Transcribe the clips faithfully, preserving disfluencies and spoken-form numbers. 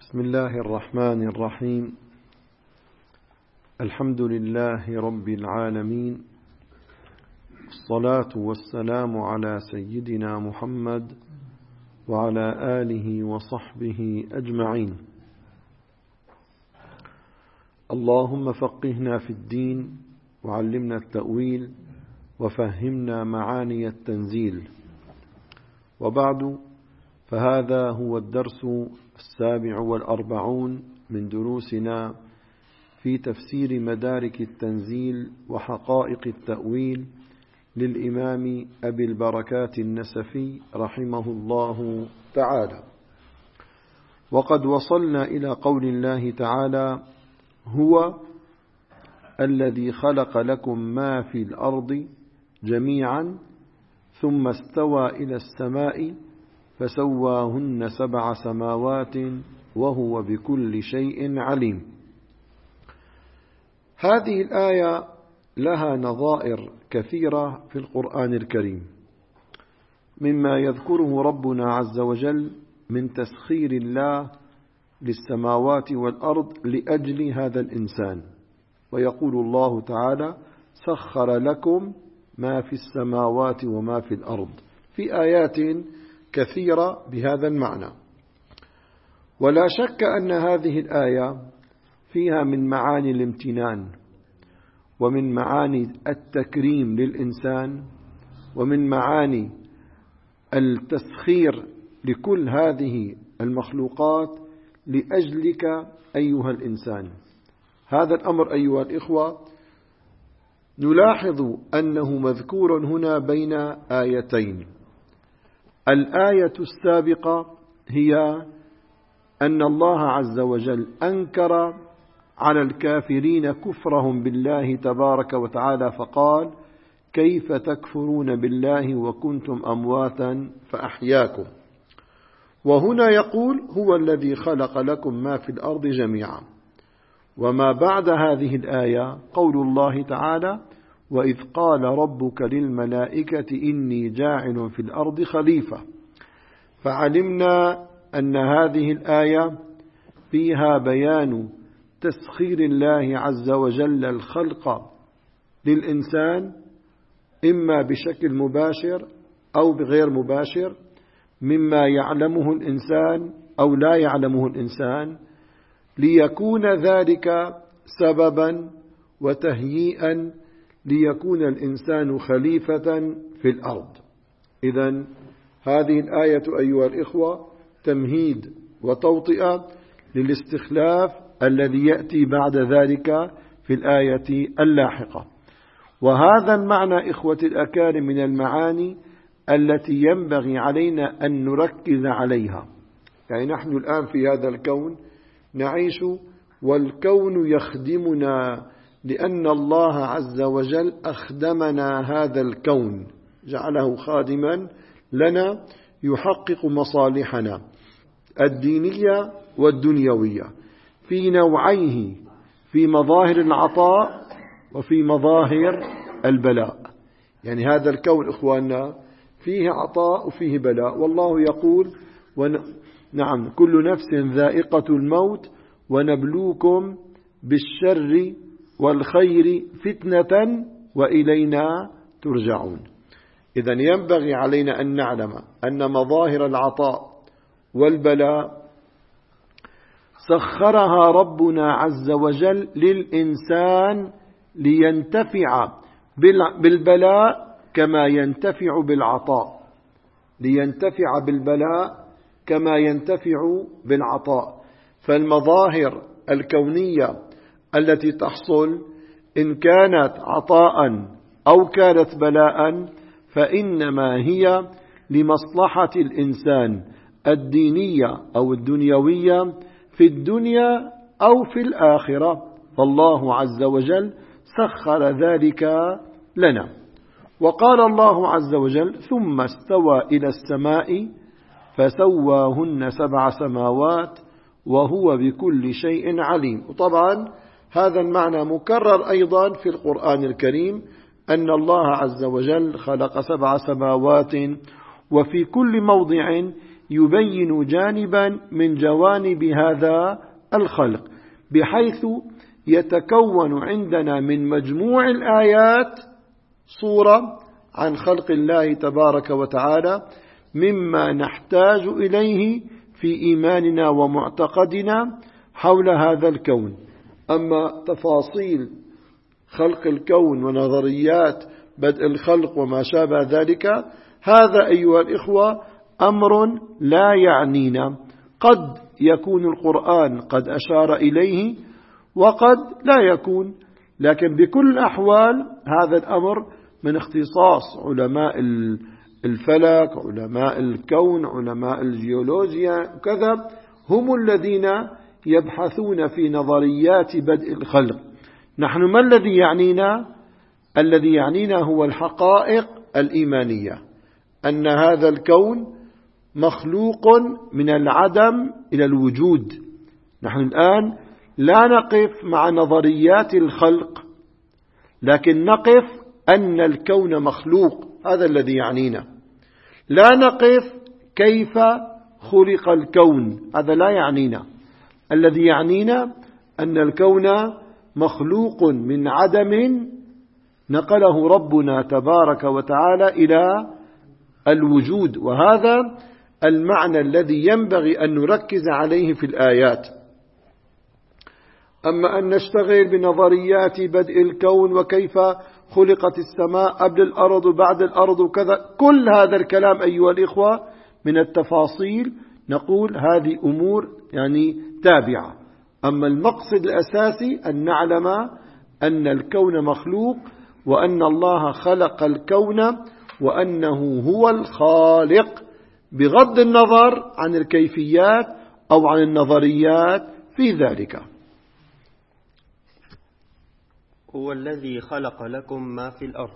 بسم الله الرحمن الرحيم. الحمد لله رب العالمين، الصلاة والسلام على سيدنا محمد وعلى آله وصحبه أجمعين. اللهم فقهنا في الدين وعلمنا التأويل وفهمنا معاني التنزيل. وبعد، فهذا هو الدرس السابع والأربعون من دروسنا في تفسير مدارك التنزيل وحقائق التأويل للإمام أبي البركات النسفي رحمه الله تعالى. وقد وصلنا إلى قول الله تعالى: هو الذي خلق لكم ما في الأرض جميعا ثم استوى إلى السماء فسواهن سبع سماوات وهو بكل شيء عليم. هذه الآية لها نظائر كثيرة في القرآن الكريم، مما يذكره ربنا عز وجل من تسخير الله للسماوات والأرض لأجل هذا الإنسان. ويقول الله تعالى: سخر لكم ما في السماوات وما في الأرض، في آيات كثيرة بهذا المعنى. ولا شك أن هذه الآية فيها من معاني الامتنان ومن معاني التكريم للإنسان ومن معاني التسخير لكل هذه المخلوقات لأجلك أيها الإنسان. هذا الأمر أيها الإخوة نلاحظ أنه مذكور هنا بين آيتين. الآية السابقة هي أن الله عز وجل أنكر على الكافرين كفرهم بالله تبارك وتعالى، فقال: كيف تكفرون بالله وكنتم أمواتا فأحياكم. وهنا يقول: هو الذي خلق لكم ما في الأرض جميعا. وما بعد هذه الآية قول الله تعالى: وإذ قال ربك للملائكة إني جاعل في الأرض خليفة. فعلمنا أن هذه الآية فيها بيان تسخير الله عز وجل الخلق للإنسان، إما بشكل مباشر أو بغير مباشر، مما يعلمه الإنسان أو لا يعلمه الإنسان، ليكون ذلك سببا وتهيئا ليكون الإنسان خليفة في الأرض. إذن هذه الآية أيها الإخوة تمهيد وتوطئة للاستخلاف الذي يأتي بعد ذلك في الآية اللاحقة. وهذا المعنى إخوة الأكارم من المعاني التي ينبغي علينا أن نركز عليها. يعني نحن الآن في هذا الكون نعيش، والكون يخدمنا، لأن الله عز وجل أخدمنا هذا الكون، جعله خادما لنا يحقق مصالحنا الدينية والدنيوية في نوعيه، في مظاهر العطاء وفي مظاهر البلاء. يعني هذا الكون إخواننا فيه عطاء وفيه بلاء. والله يقول: ون... نعم كل نفس ذائقة الموت ونبلوكم بالشر والخير فتنة وإلينا ترجعون. إذن ينبغي علينا أن نعلم أن مظاهر العطاء والبلاء سخرها ربنا عز وجل للإنسان لينتفع بالبلاء كما ينتفع بالعطاء، لينتفع بالبلاء كما ينتفع بالعطاء. فالمظاهر الكونية التي تحصل إن كانت عطاء أو كانت بلاء فإنما هي لمصلحة الإنسان الدينية أو الدنيوية في الدنيا أو في الآخرة. فالله عز وجل سخر ذلك لنا. وقال الله عز وجل: ثم استوى إلى السماء فسواهن سبع سماوات وهو بكل شيء عليم. وطبعا هذا المعنى مكرر أيضا في القرآن الكريم، أن الله عز وجل خلق سبع سماوات، وفي كل موضع يبين جانبا من جوانب هذا الخلق، بحيث يتكون عندنا من مجموع الآيات صورة عن خلق الله تبارك وتعالى مما نحتاج إليه في إيماننا ومعتقدنا حول هذا الكون. أما تفاصيل خلق الكون ونظريات بدء الخلق وما شابه ذلك، هذا أيها الإخوة أمر لا يعنينا. قد يكون القرآن قد أشار إليه وقد لا يكون، لكن بكل الأحوال هذا الأمر من اختصاص علماء الفلك، علماء الكون، علماء الجيولوجيا وكذا، هم الذين يبحثون في نظريات بدء الخلق. نحن ما الذي يعنينا؟ الذي يعنينا هو الحقائق الإيمانية، أن هذا الكون مخلوق من العدم إلى الوجود. نحن الآن لا نقف مع نظريات الخلق، لكن نقف أن الكون مخلوق، هذا الذي يعنينا. لا نقف كيف خلق الكون، هذا لا يعنينا. الذي يعنينا أن الكون مخلوق من عدم نقله ربنا تبارك وتعالى إلى الوجود، وهذا المعنى الذي ينبغي أن نركز عليه في الآيات. أما أن نشتغل بنظريات بدء الكون وكيف خلقت السماء قبل الأرض وبعد الأرض وكذا، كل هذا الكلام أيها الإخوة من التفاصيل، نقول هذه أمور يعني تابعة. أما المقصد الأساسي أن نعلم أن الكون مخلوق، وأن الله خلق الكون، وأنه هو الخالق، بغض النظر عن الكيفيات أو عن النظريات في ذلك. هو الذي خلق لكم ما في الأرض،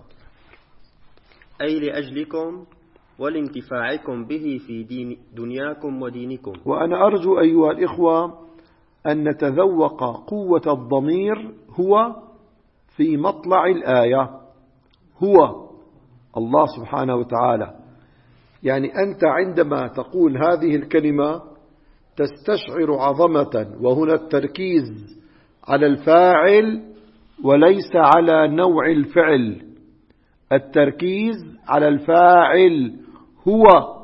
أي لأجلكم ولانتفاعكم به في دين دنياكم ودينكم. وأنا أرجو أيها الإخوة أن نتذوق قوة الضمير هو في مطلع الآية، هو الله سبحانه وتعالى. يعني أنت عندما تقول هذه الكلمة تستشعر عظمة، وهنا التركيز على الفاعل وليس على نوع الفعل، التركيز على الفاعل. هو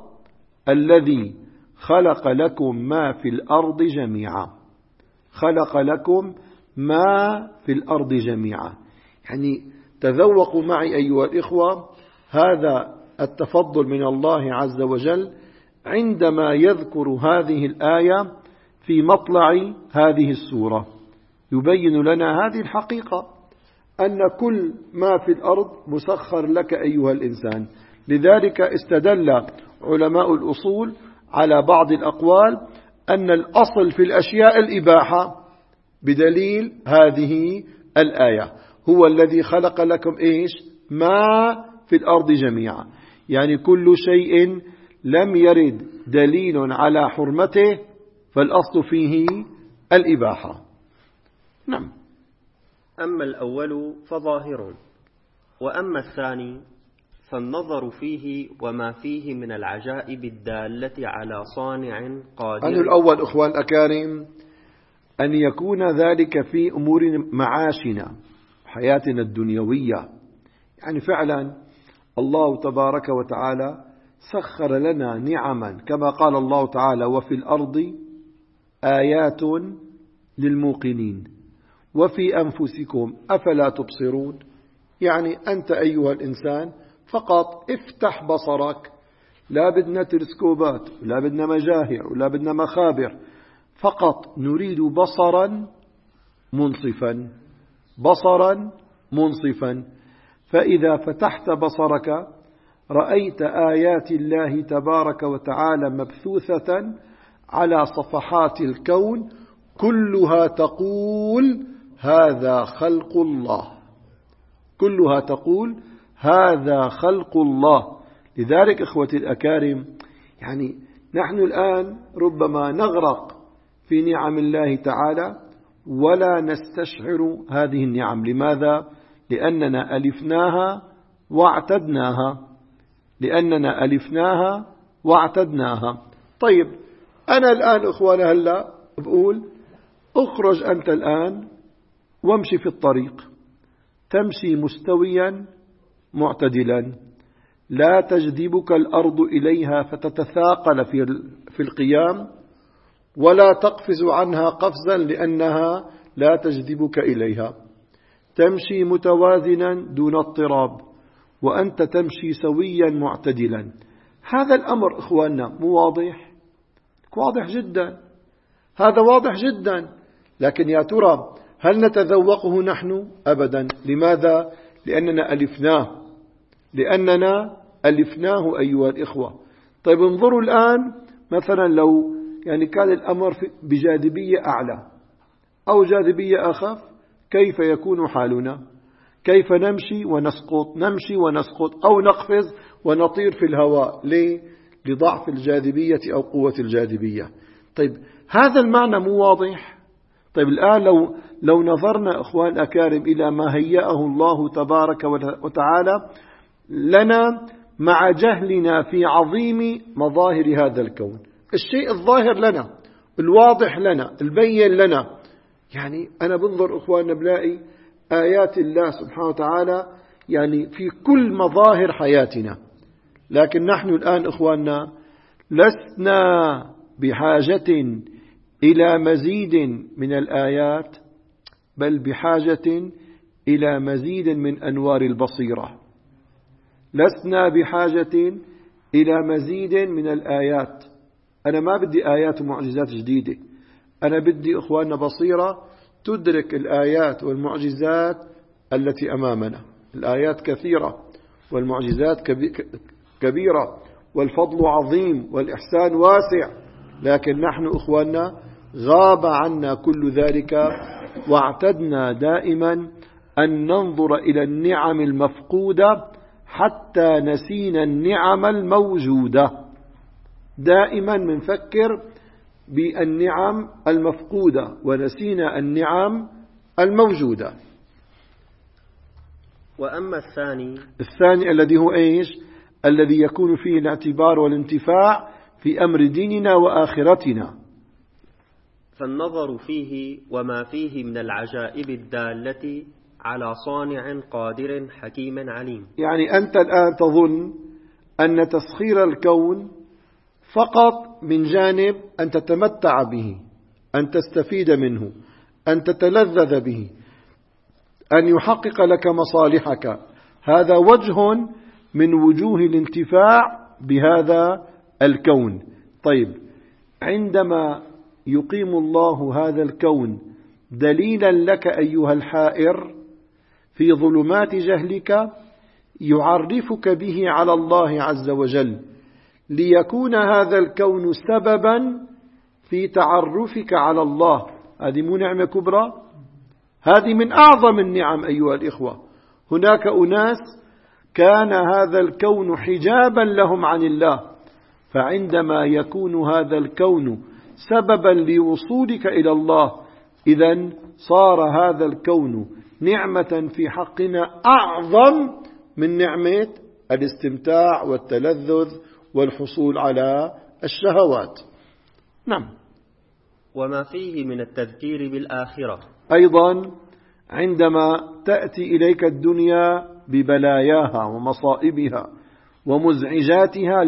الذي خلق لكم ما في الأرض جميعا، خلق لكم ما في الأرض جميعا. يعني تذوقوا معي أيها الإخوة هذا التفضل من الله عز وجل عندما يذكر هذه الآية في مطلع هذه السورة، يبين لنا هذه الحقيقة، أن كل ما في الأرض مسخر لك أيها الإنسان. لذلك استدل علماء الأصول على بعض الأقوال أن الأصل في الأشياء الإباحة بدليل هذه الآية. هو الذي خلق لكم إيش؟ ما في الأرض جميعا، يعني كل شيء لم يرد دليل على حرمته فالأصل فيه الإباحة. نعم. أما الأول فظاهر، وأما الثاني فالنظر فيه وما فيه من العجائب الدالة على صانع قادر. أن الأول أخوان الأكارم أن يكون ذلك في أمور معاشنا، حياتنا الدنيوية. يعني فعلا الله تبارك وتعالى سخر لنا نعما، كما قال الله تعالى: وفي الأرض آيات للموقنين وفي أنفسكم أفلا تبصرون. يعني أنت أيها الإنسان فقط افتح بصرك، لا بدنا تلسكوبات ولا بدنا مجاهر ولا بدنا مخابر، فقط نريد بصرا منصفا، بصرا منصفا. فإذا فتحت بصرك رأيت آيات الله تبارك وتعالى مبثوثة على صفحات الكون، كلها تقول هذا خلق الله، كلها تقول هذا خلق الله. لذلك إخوتي الأكارم، يعني نحن الآن ربما نغرق في نعم الله تعالى ولا نستشعر هذه النعم. لماذا؟ لأننا ألفناها واعتدناها، لأننا ألفناها واعتدناها. طيب أنا الآن إخواني هلأ بقول اخرج أنت الآن وامشي في الطريق، تمشي مستويا معتدلا، لا تجذبك الأرض إليها فتتثاقل في في القيام، ولا تقفز عنها قفزا لأنها لا تجذبك إليها، تمشي متوازنا دون اضطراب، وأنت تمشي سويا معتدلا. هذا الأمر إخواننا مو واضح؟ واضح جدا، هذا واضح جدا. لكن يا ترى هل نتذوقه نحن؟ أبدا. لماذا؟ لأننا ألفناه لأننا ألفناه أيها الإخوة. طيب انظروا الآن مثلا لو يعني كان الأمر بجاذبية أعلى أو جاذبية أخف، كيف يكون حالنا؟ كيف نمشي ونسقط، نمشي ونسقط، أو نقفز ونطير في الهواء؟ ليه؟ لضعف الجاذبية أو قوة الجاذبية. طيب هذا المعنى مو واضح؟ طيب الآن لو لو نظرنا إخوان أكارم إلى ما هيأه الله تبارك وتعالى لنا مع جهلنا في عظيم مظاهر هذا الكون، الشيء الظاهر لنا، الواضح لنا، البين لنا. يعني أنا بنظر إخواننا بلاقي آيات الله سبحانه وتعالى يعني في كل مظاهر حياتنا. لكن نحن الآن إخواننا لسنا بحاجة إلى مزيد من الآيات، بل بحاجة إلى مزيد من أنوار البصيرة. لسنا بحاجة إلى مزيد من الآيات. أنا ما بدي آيات ومعجزات جديدة، أنا بدي إخواننا بصيرة تدرك الآيات والمعجزات التي أمامنا. الآيات كثيرة والمعجزات كبيرة والفضل عظيم والإحسان واسع، لكن نحن إخواننا غاب عنا كل ذلك، واعتدنا دائما أن ننظر إلى النعم المفقودة حتى نسينا النعم الموجودة. دائما منفكر بالنعم المفقودة ونسينا النعم الموجودة. وأما الثاني الثاني الذي هو إيش؟ الذي يكون فيه الاعتبار والانتفاع في أمر ديننا وآخرتنا، فالنظر فيه وما فيه من العجائب الدالة على صانع قادر حكيم عليم. يعني أنت الآن تظن أن تسخير الكون فقط من جانب أن تتمتع به، أن تستفيد منه، أن تتلذذ به، أن يحقق لك مصالحك. هذا وجه من وجوه الانتفاع بهذا الكون. طيب عندما يقيم الله هذا الكون دليلا لك أيها الحائر في ظلمات جهلك، يعرفك به على الله عز وجل، ليكون هذا الكون سببا في تعرفك على الله. هذه مو نعمة كبرى؟ هذه من أعظم النعم أيها الإخوة. هناك أناس كان هذا الكون حجابا لهم عن الله، فعندما يكون هذا الكون سببا لوصولك إلى الله، إذن صار هذا الكون نعمة في حقنا أعظم من نعمة الاستمتاع والتلذذ والحصول على الشهوات. نعم. وما فيه من التذكير بالآخرة. أيضا عندما تأتي إليك الدنيا ببلاياها ومصائبها ومزعجاتها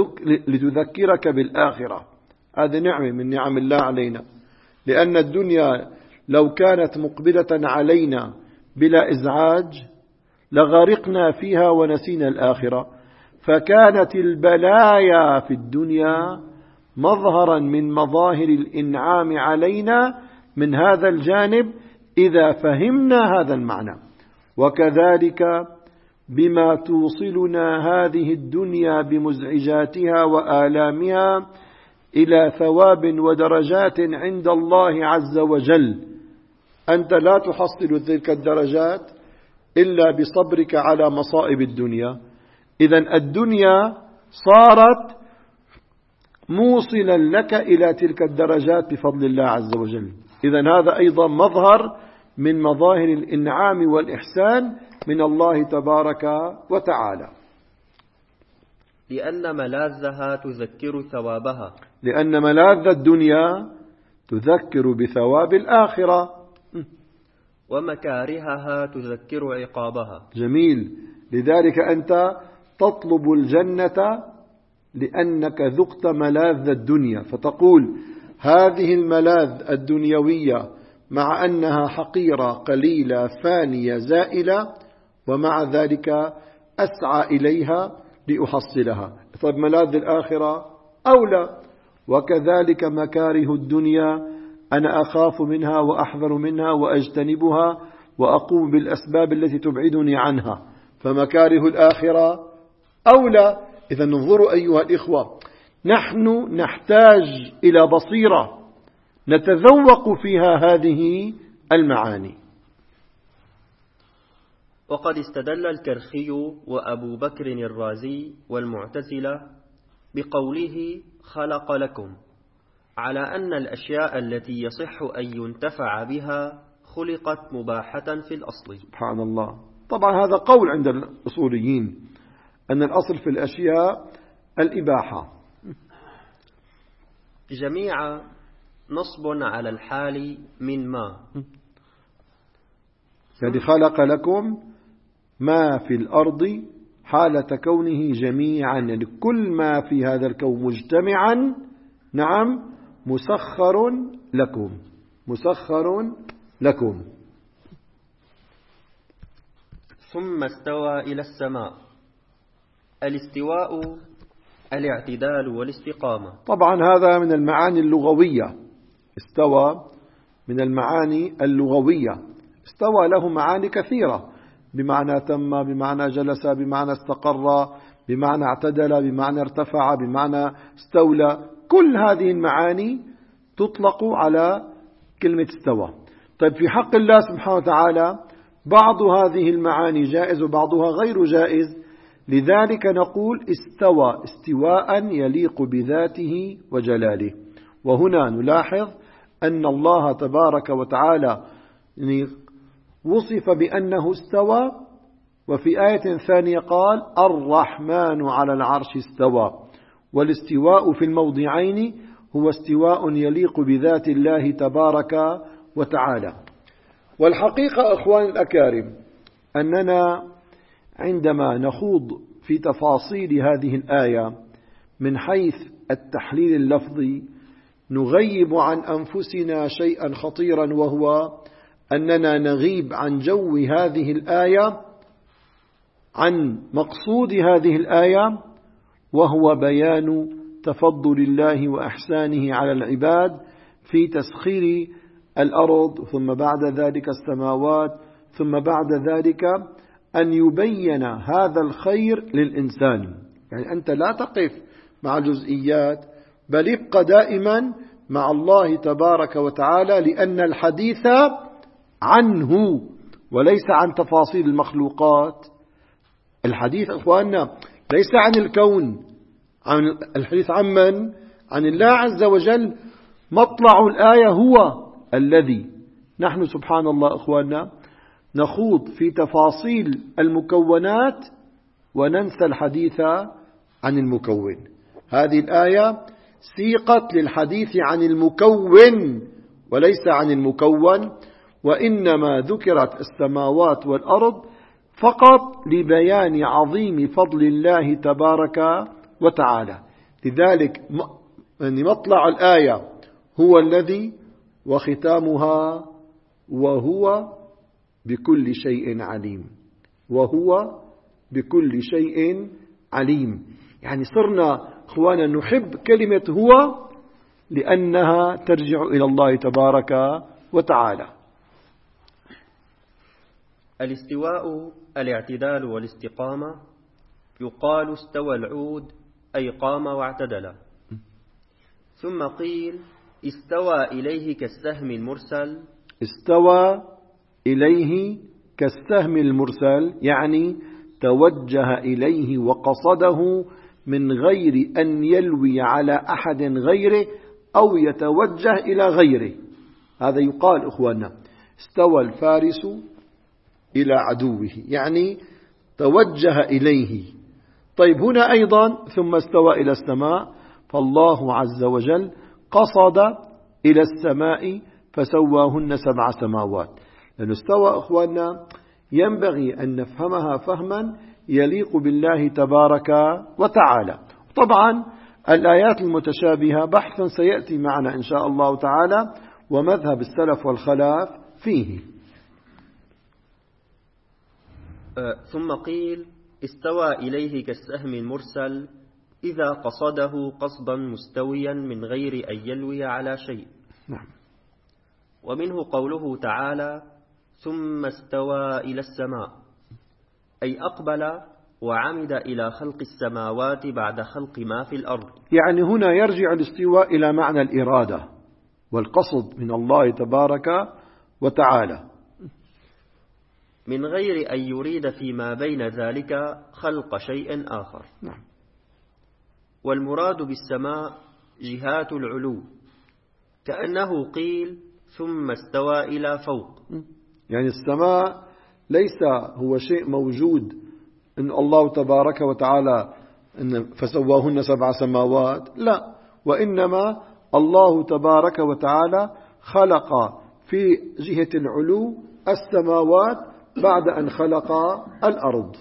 لتذكرك بالآخرة، هذه نعمة من نعم الله علينا. لأن الدنيا لو كانت مقبلة علينا بلا إزعاج لغرقنا فيها ونسينا الآخرة. فكانت البلايا في الدنيا مظهرا من مظاهر الإنعام علينا من هذا الجانب إذا فهمنا هذا المعنى. وكذلك بما توصلنا هذه الدنيا بمزعجاتها وآلامها إلى ثواب ودرجات عند الله عز وجل. أنت لا تحصل تلك الدرجات إلا بصبرك على مصائب الدنيا. إذن الدنيا صارت موصلا لك إلى تلك الدرجات بفضل الله عز وجل. إذن هذا أيضا مظهر من مظاهر الإنعام والإحسان من الله تبارك وتعالى. لأن ملاذها تذكر ثوابها لأن ملاذ الدنيا تذكر بثواب الآخرة، ومكارهها تذكر عقابها. جميل. لذلك أنت تطلب الجنة لأنك ذقت ملاذ الدنيا، فتقول هذه الملاذ الدنيوية مع أنها حقيرة قليلة فانية زائلة، ومع ذلك أسعى إليها لأحصلها. طيب ملاذ الآخرة أولى. وكذلك مكاره الدنيا أنا أخاف منها وأحذر منها وأجتنبها وأقوم بالأسباب التي تبعدني عنها، فمكاره الآخرة أولى. إذا انظروا أيها الإخوة، نحن نحتاج إلى بصيرة نتذوق فيها هذه المعاني. وقد استدل الكرخي وأبو بكر الرازي والمعتزلة بقوله خلق لكم على أن الأشياء التي يصح أن ينتفع بها خلقت مباحة في الأصل. سبحان الله. طبعا هذا قول عند الأصوليين أن الأصل في الأشياء الإباحة. جميع نصب على الحال من ما، يعني خلق لكم ما في الأرض حالة كونه جميعا، يعني كل ما في هذا الكون مجتمعا، نعم، مسخر لكم، مسخر لكم. ثم استوى إلى السماء. الاستواء الاعتدال والاستقامة. طبعا هذا من المعاني اللغوية. استوى من المعاني اللغوية. استوى له معاني كثيرة، بمعنى تم، بمعنى جلس، بمعنى استقر، بمعنى اعتدل، بمعنى ارتفع، بمعنى استولى. كل هذه المعاني تطلق على كلمة استوى. طيب في حق الله سبحانه وتعالى بعض هذه المعاني جائز وبعضها غير جائز، لذلك نقول استوى استواء يليق بذاته وجلاله. وهنا نلاحظ أن الله تبارك وتعالى وصف بأنه استوى، وفي آية ثانية قال الرحمن على العرش استوى. والاستواء في الموضعين هو استواء يليق بذات الله تبارك وتعالى. والحقيقة أخوان الأكارم أننا عندما نخوض في تفاصيل هذه الآية من حيث التحليل اللفظي نغيب عن أنفسنا شيئا خطيرا، وهو أننا نغيب عن جو هذه الآية، عن مقصود هذه الآية، وهو بيان تفضل الله وإحسانه على العباد في تسخير الأرض، ثم بعد ذلك السماوات، ثم بعد ذلك أن يبين هذا الخير للإنسان. يعني أنت لا تقف مع الجزئيات، بل ابق دائما مع الله تبارك وتعالى، لأن الحديث عنه وليس عن تفاصيل المخلوقات. الحديث أخواننا ليس عن الكون، عن الحديث عن من؟ عن الله عز وجل. مطلع الآية هو الذي نحن سبحان الله أخواننا نخوض في تفاصيل المكونات وننسى الحديث عن المكون. هذه الآية سيقت للحديث عن المكون وليس عن المكون، وإنما ذكرت السماوات والأرض فقط لبيان عظيم فضل الله تبارك وتعالى. لذلك مطلع الآية هو الذي، وختامها وهو بكل شيء عليم، وهو بكل شيء عليم. يعني صرنا أخوانا نحب كلمة هو لأنها ترجع إلى الله تبارك وتعالى. الاستواء الاعتدال والاستقامة. يقال استوى العود أي قام واعتدل. ثم قيل استوى إليه كالسهم المرسل. استوى إليه كالسهم المرسل يعني توجه إليه وقصده من غير أن يلوي على أحد غيره أو يتوجه إلى غيره. هذا يقال إخواننا استوى الفارس إلى عدوه، يعني توجه إليه طيب هنا أيضا ثم استوى إلى السماء، فالله عز وجل قصد إلى السماء فسواهن سبع سماوات. لأنه استوى أخواننا ينبغي أن نفهمها فهما يليق بالله تبارك وتعالى. طبعا الآيات المتشابهة بحث سيأتي معنا إن شاء الله تعالى، ومذهب السلف والخلاف فيه. ثم قيل استوى إليه كالسهم المرسل إذا قصده قصدا مستويا من غير أن يلوي على شيء. نعم. ومنه قوله تعالى ثم استوى إلى السماء، أي أقبل وعمد إلى خلق السماوات بعد خلق ما في الأرض. يعني هنا يرجع الاستواء إلى معنى الإرادة والقصد من الله تبارك وتعالى، من غير أن يريد فيما بين ذلك خلق شيء آخر. نعم. والمراد بالسماء جهات العلو، كأنه قيل ثم استوى إلى فوق. يعني السماء ليس هو شيء موجود إن الله تبارك وتعالى إن فسواهن سبع سماوات، لا، وإنما الله تبارك وتعالى خلق في جهة العلو السماوات بعد أن خلق الأرض.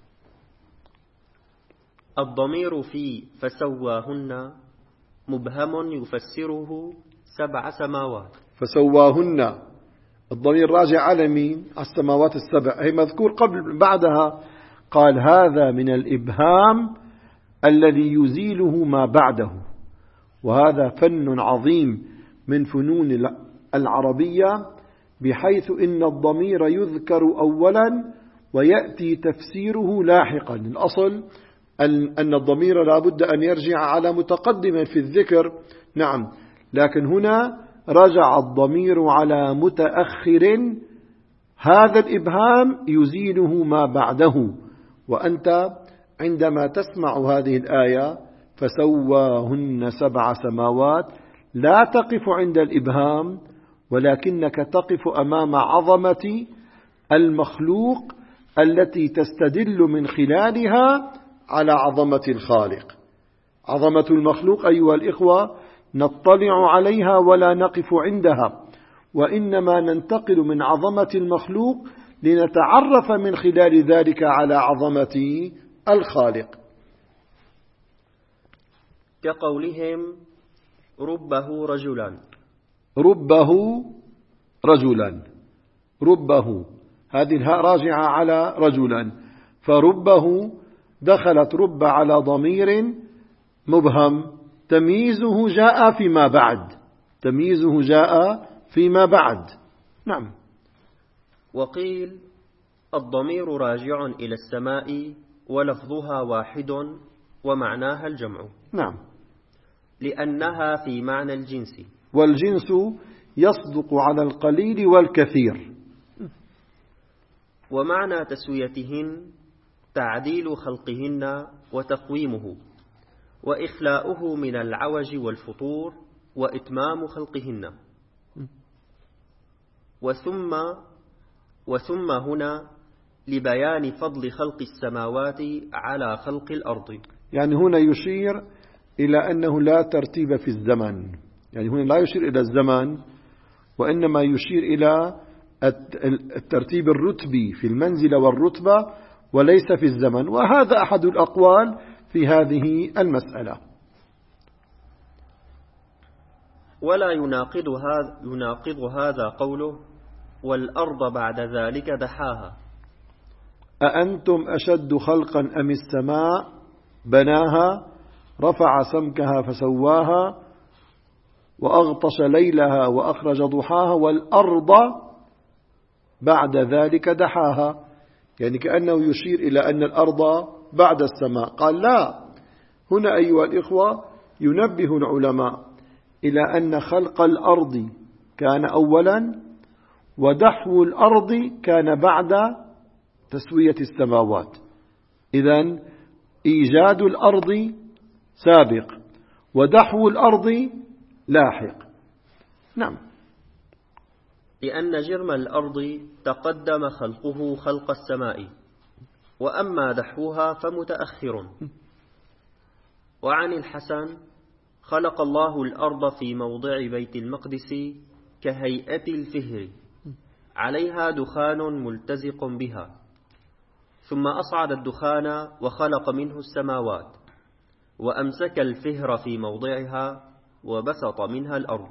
الضمير في فسواهن مبهم يفسره سبع سماوات. فسواهن الضمير راجع على مين؟ على السماوات السبع، هي مذكور قبل بعدها قال هذا من الإبهام الذي يزيله ما بعده، وهذا فن عظيم من فنون العربية، بحيث إن الضمير يذكر أولا ويأتي تفسيره لاحقا. الأصل أن الضمير لابد أن يرجع على متقدم في الذكر، نعم، لكن هنا رجع الضمير على متأخر، هذا الإبهام يزيله ما بعده. وأنت عندما تسمع هذه الآية فسواهن سبع سماوات لا تقف عند الإبهام، ولكنك تقف أمام عظمة المخلوق التي تستدل من خلالها على عظمة الخالق. عظمة المخلوق أيها الإخوة نطلع عليها ولا نقف عندها، وإنما ننتقل من عظمة المخلوق لنتعرف من خلال ذلك على عظمة الخالق. كقولهم ربه رجلا. ربه رجلا، ربه هذه الهاء راجعة على رجلا، فربه دخلت رب على ضمير مبهم، تمييزه جاء فيما بعد، تمييزه جاء فيما بعد. نعم. وقيل الضمير راجع إلى السماء ولفظها واحد ومعناها الجمع. نعم. لأنها في معنى الجنس، والجنس يصدق على القليل والكثير. ومعنى تسويتهن تعديل خلقهن وتقويمه وإخلاؤه من العوج والفطور وإتمام خلقهن. وثم وثم هنا لبيان فضل خلق السماوات على خلق الأرض. يعني هنا يشير إلى أنه لا ترتيب في الزمن، يعني هنا لا يشير إلى الزمن، وإنما يشير إلى الترتيب الرتبي في المنزلة والرتبة وليس في الزمن، وهذا أحد الأقوال في هذه المسألة. ولا يناقض هذا, يناقض هذا قوله والأرض بعد ذلك دحاها. أأنتم أشد خلقا أم السماء بناها رفع سمكها فسواها وأغطش ليلها وأخرج ضحاها والأرض بعد ذلك دحاها. يعني كأنه يشير إلى أن الأرض بعد السماء. قال لا، هنا أيها الإخوة ينبه العلماء إلى أن خلق الأرض كان أولا، ودحو الأرض كان بعد تسوية السماوات. إذن إيجاد الأرض سابق ودحو الأرض لاحق. نعم. لأن جرم الأرض تقدم خلقه خلق السماء، وأما دحوها فمتأخر. وعن الحسن: خلق الله الأرض في موضع بيت المقدس كهيئة الفهر عليها دخان ملتزق بها، ثم أصعد الدخان وخلق منه السماوات، وأمسك الفهر في موضعها وبسط منها الأرض.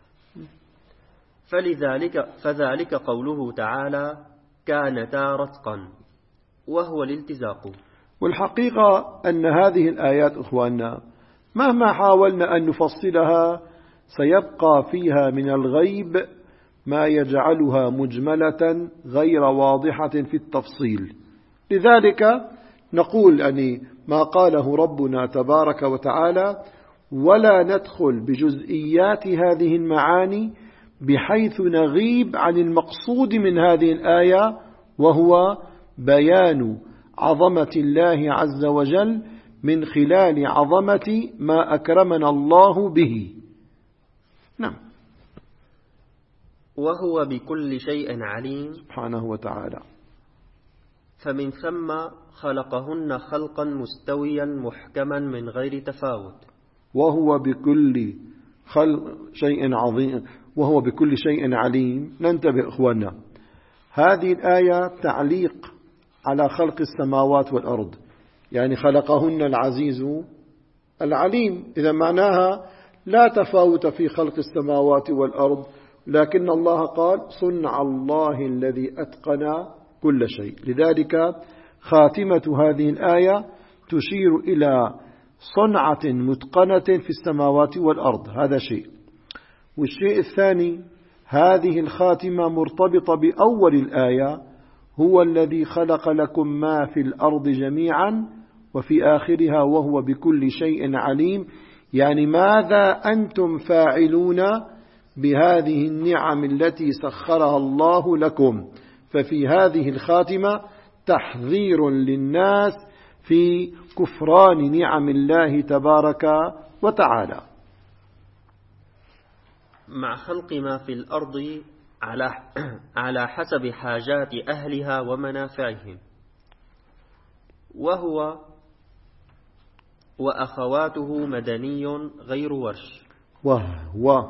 فلذلك فذلك قوله تعالى: كانتا رتقا، وهو الالتزاق. والحقيقة أن هذه الآيات إخواننا مهما حاولنا أن نفصلها سيبقى فيها من الغيب ما يجعلها مجملة غير واضحة في التفصيل. لذلك نقول أن ما قاله ربنا تبارك وتعالى: ولا ندخل بجزئيات هذه المعاني بحيث نغيب عن المقصود من هذه الآية، وهو بيان عظمة الله عز وجل من خلال عظمة ما أكرمنا الله به. نعم. وهو بكل شيء عليم سبحانه وتعالى. فمن ثم خلقهن خلقا مستويا محكما من غير تفاوت. وهو بكل خلق شيء عظيم وهو بكل شيء عليم. ننتبه إخواننا، هذه الآية تعليق على خلق السماوات والأرض، يعني خلقهن العزيز العليم، إذا معناها لا تفاوت في خلق السماوات والأرض، لكن الله قال: صنع الله الذي أتقن كل شيء. لذلك خاتمة هذه الآية تشير إلى صنعة متقنة في السماوات والأرض، هذا شيء. والشيء الثاني، هذه الخاتمة مرتبطة بأول الآية: هو الذي خلق لكم ما في الأرض جميعا، وفي آخرها: وهو بكل شيء عليم. يعني ماذا أنتم فاعلون بهذه النعم التي سخرها الله لكم؟ ففي هذه الخاتمة تحذير للناس في كفران نعم الله تبارك وتعالى. مع خلق ما في الأرض على على حسب حاجات أهلها ومنافعهم. وهو وأخواته مدني غير ورش. وهو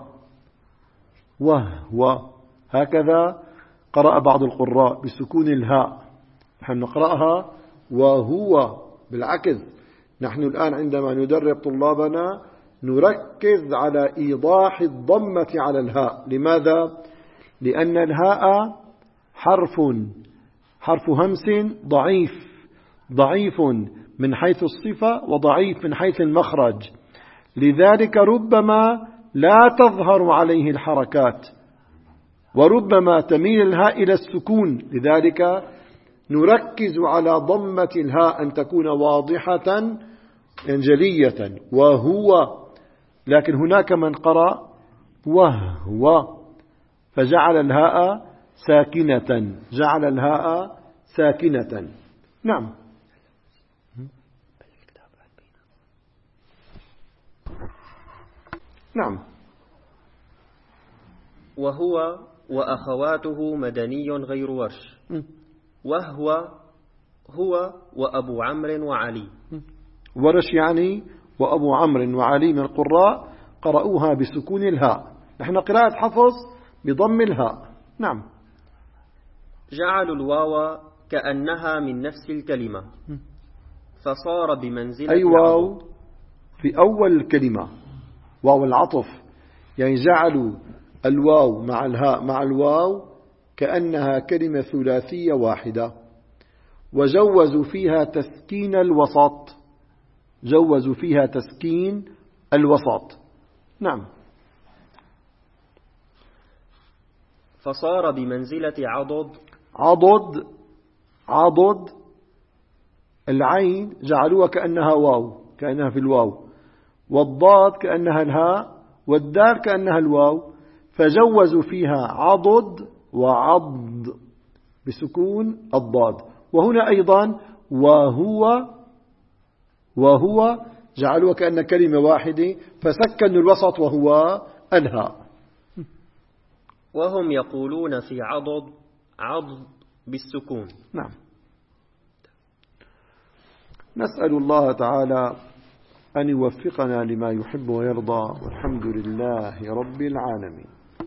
وهو هكذا قرأ بعض القراء بسكون الهاء، نحن نقرأها وهو بالعكس. نحن الآن عندما ندرب طلابنا نركز على إيضاح الضمة على الهاء. لماذا؟ لأن الهاء حرف حرف همس ضعيف ضعيف من حيث الصفة وضعيف من حيث المخرج، لذلك ربما لا تظهر عليه الحركات، وربما تميل الهاء إلى السكون. لذلك نركز على ضمة الهاء أن تكون واضحة جلية، وهو. لكن هناك من قرأ وهو فجعل الهاء ساكنة، جعل الهاء ساكنة. نعم. نعم. وهو وأخواته مدني غير ورش. وهو هو وأبو عمرو وعلي. ورش يعني وأبو عمرو وعلي من القراء قرأوها بسكون الهاء، نحن قراءة حفص بضم الهاء. نعم. جعلوا الواو كأنها من نفس الكلمة فصار بمنزلة أي واو في أول الكلمة، واو العطف، يعني جعلوا الواو مع الهاء مع الواو كأنها كلمة ثلاثية واحدة، وجوزوا فيها تسكين الوسط، جوزوا فيها تسكين الوسط. نعم. فصار بمنزلة عضد. عضد عضد العين جعلوها كأنها واو، كأنها في الواو، والضاد كأنها الهاء، والدال كأنها الواو، فجوزوا فيها عضد وعض بسكون الضاد. وهنا أيضا وهو وهو جعلوها كأن كلمة واحدة فسكنوا الوسط وهو الهاء. وهم يقولون في عضد عضد بالسكون. نعم. نسأل الله تعالى أن يوفقنا لما يحب ويرضى، والحمد لله رب العالمين.